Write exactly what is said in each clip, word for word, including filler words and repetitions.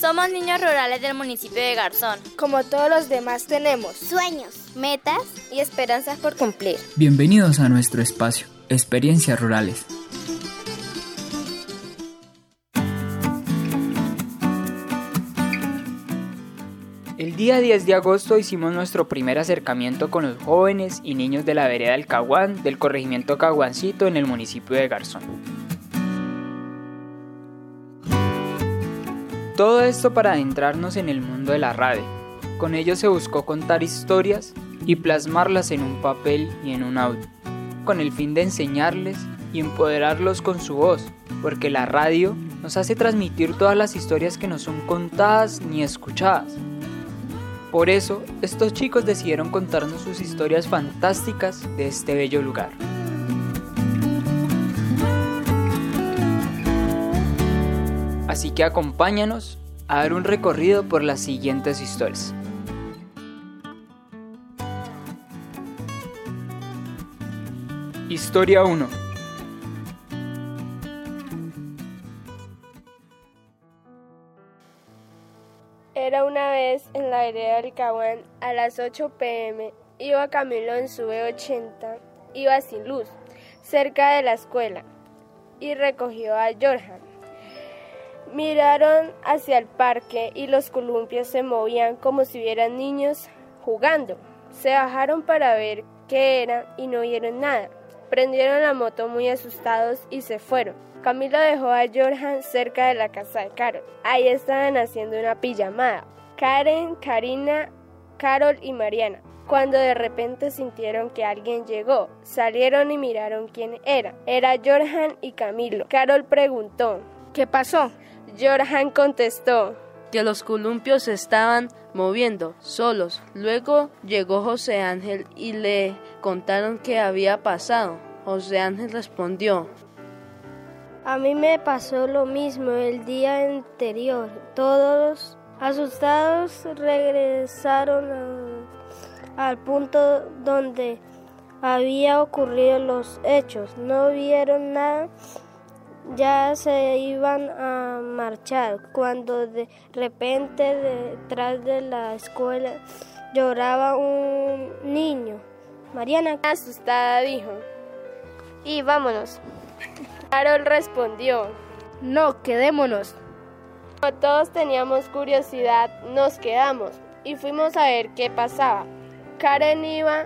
Somos niños rurales del municipio de Garzón. Como todos los demás tenemos sueños, metas y esperanzas por cumplir. Bienvenidos a nuestro espacio, Experiencias Rurales. El día diez de agosto hicimos nuestro primer acercamiento con los jóvenes y niños de la vereda del Caguán, del corregimiento Caguancito en el municipio de Garzón. Todo esto para adentrarnos en el mundo de la radio. Con ello se buscó contar historias y plasmarlas en un papel y en un audio, con el fin de enseñarles y empoderarlos con su voz, porque la radio nos hace transmitir todas las historias que no son contadas ni escuchadas. Por eso, estos chicos decidieron contarnos sus historias fantásticas de este bello lugar. Así que acompáñanos a dar un recorrido por las siguientes historias. Historia uno. Era una vez en la vereda del Caguán, a las ocho pe eme, iba Camilo en su be ochenta, iba sin luz, cerca de la escuela, y recogió a Jorjan. Miraron hacia el parque y los columpios se movían como si vieran niños jugando. Se bajaron para ver qué era y no vieron nada. Prendieron la moto muy asustados y se fueron. Camilo dejó a Jorjan cerca de la casa de Carol. Ahí estaban haciendo una pijamada. Karen, Karina, Carol y Mariana. Cuando de repente sintieron que alguien llegó, salieron y miraron quién era. Era Jorjan y Camilo. Carol preguntó: ¿qué pasó? Jorjan contestó: que los columpios se estaban moviendo solos. Luego llegó José Ángel y le contaron qué había pasado. José Ángel respondió: a mí me pasó lo mismo el día anterior. Todos asustados regresaron a, al punto donde había ocurrido los hechos. No vieron nada. Ya se iban a marchar cuando de repente detrás de la escuela lloraba un niño. Mariana, asustada, dijo: y vámonos. Carol respondió: no, quedémonos. Como todos teníamos curiosidad, nos quedamos y fuimos a ver qué pasaba. Karen iba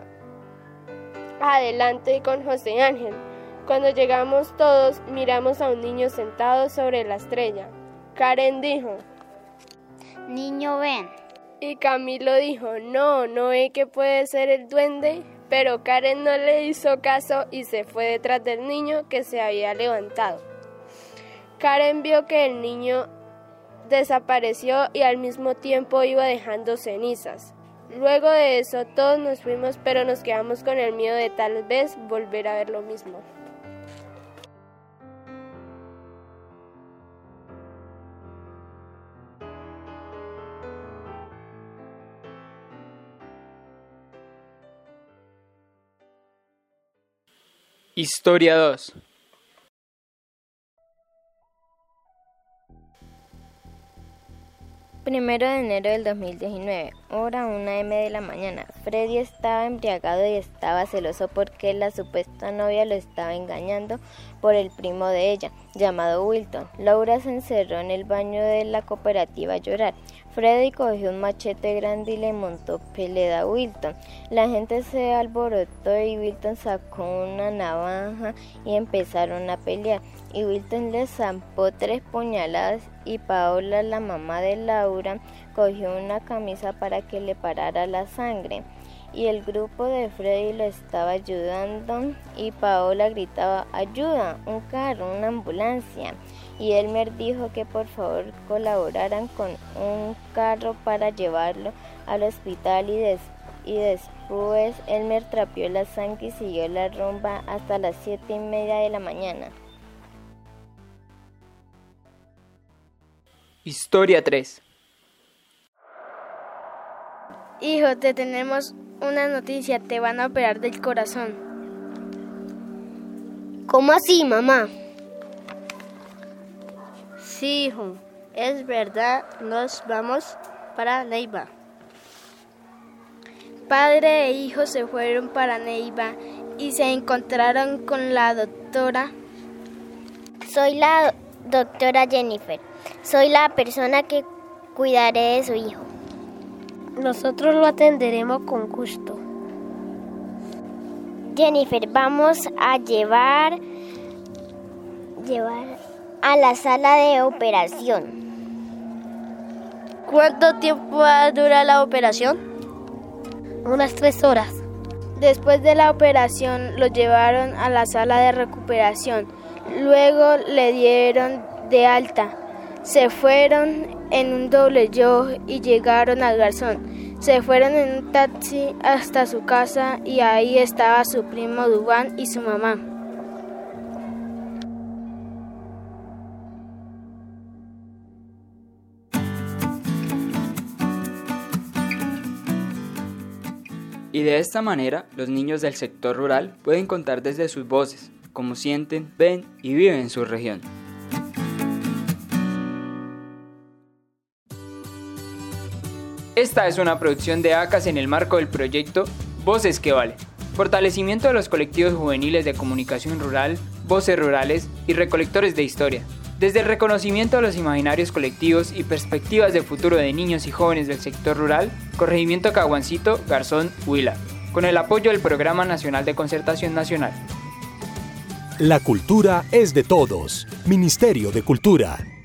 adelante con José Ángel. Cuando llegamos todos, miramos a un niño sentado sobre la estrella. Karen dijo: niño, ven. Y Camilo dijo: no, ¿no ve que puede ser el duende? Pero Karen no le hizo caso y se fue detrás del niño que se había levantado. Karen vio que el niño desapareció y al mismo tiempo iba dejando cenizas. Luego de eso todos nos fuimos, pero nos quedamos con el miedo de tal vez volver a ver lo mismo. Historia dos. Primero de enero del dos mil diecinueve, hora una eme de la mañana. Freddy estaba embriagado y estaba celoso porque la supuesta novia lo estaba engañando por el primo de ella, llamado Wilton. Laura se encerró en el baño de la cooperativa a llorar. Freddy cogió un machete grande y le montó pelea a Wilton. La gente se alborotó y Wilton sacó una navaja y empezaron a pelear. Y Wilton le zampó tres puñaladas y Paola, la mamá de Laura, cogió una camisa para que le parara la sangre. Y el grupo de Freddy lo estaba ayudando y Paola gritaba: ¡ayuda! ¡Un carro! ¡Una ambulancia! Y Elmer dijo que por favor colaboraran con un carro para llevarlo al hospital y, des- y después Elmer trapeó la sangre y siguió la rumba hasta las siete y media de la mañana. Historia tres. Hijo, te tenemos una noticia, te van a operar del corazón. ¿Cómo así, mamá? Sí, hijo, Es verdad, nos vamos para Neiva. Padre e hijo se fueron para Neiva y se encontraron con la doctora. Soy la doctora Jennifer. Soy la persona que cuidaré de su hijo. Nosotros lo atenderemos con gusto. Jennifer, vamos a llevar, llevar a la sala de operación. ¿Cuánto tiempo va a durar la operación? Unas tres horas. Después de la operación lo llevaron a la sala de recuperación. Luego le dieron de alta. Se fueron en un doble yo y llegaron al Garzón. Se fueron en un taxi hasta su casa y ahí estaba su primo Dubán y su mamá. Y de esta manera, los niños del sector rural pueden contar desde sus voces cómo sienten, ven y viven en su región. Esta es una producción de ACAS en el marco del proyecto Voces que Valen, fortalecimiento de los colectivos juveniles de comunicación rural, voces rurales y recolectores de historia, desde el reconocimiento de los imaginarios colectivos y perspectivas de futuro de niños y jóvenes del sector rural, Corregimiento Caguancito, Garzón, Huila, con el apoyo del Programa Nacional de Concertación Nacional. La cultura es de todos. Ministerio de Cultura.